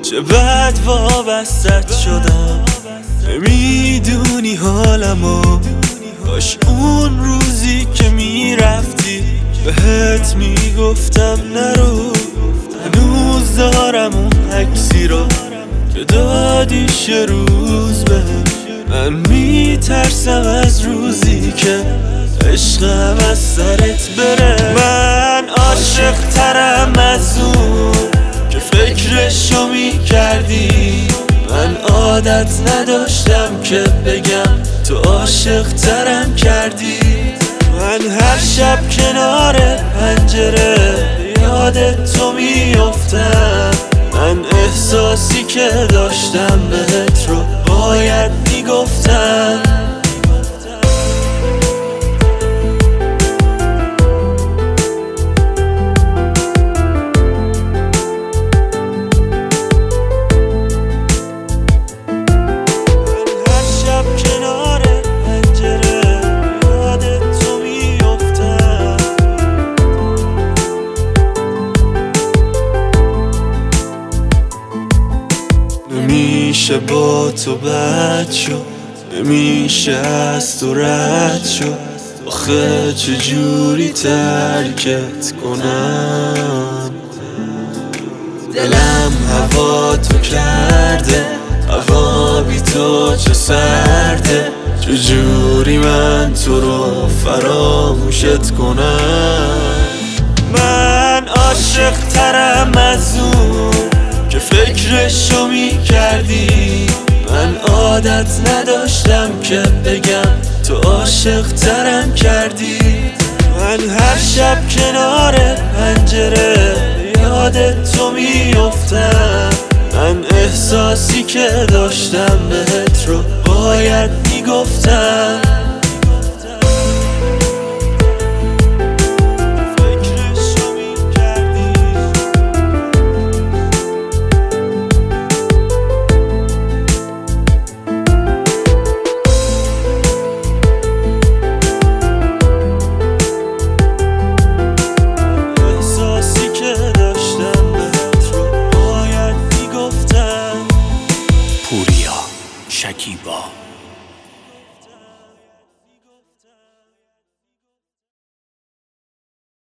چه بد وابستت شدم، نمیدونی حالمو. کاش اون روزی که میرفتی بهت میگفتم نرو. هنوز دارم اون عکسی رو که دادیش روز بهم. من میترسم از روزی که عشقم از سرت بره. من عاشق ترم از اون که فکرشو میکردی. من عادت نداشتم که بگم تو عاشق ترم کردی. من هر شب کنار پنجره یادت تو میافتم. من احساسی که داشتم بهت رو باید میگفتم. نمیشه با تو بد شد، نمیشه از تو رد شد. آخه چجوری ترکت کنم؟ دلم هوا تو کرده، هوا بی تو چه سرده. چجوری من تو رو فراموشت کنم؟ من عاشق ترم از اون که فکرشو میکردی. من عادت نداشتم که بگم تو عاشق ترم کردی. من هر شب کنار پنجره یادت تو میافتم. من احساسی که داشتم بهت رو باید میگفتم.